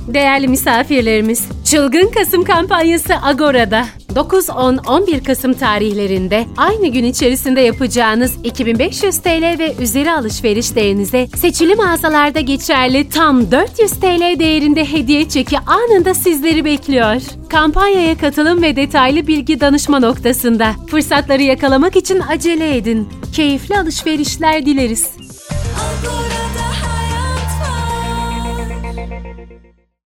Değerli misafirlerimiz, Çılgın Kasım kampanyası Agora'da. 9, 10, 11 Kasım tarihlerinde aynı gün içerisinde yapacağınız 2500 TL ve üzeri alışverişlerinize seçili mağazalarda geçerli tam 400 TL değerinde hediye çeki anında sizleri bekliyor. Kampanyaya katılım ve detaylı bilgi danışma noktasında. Fırsatları yakalamak için acele edin. Keyifli alışverişler dileriz.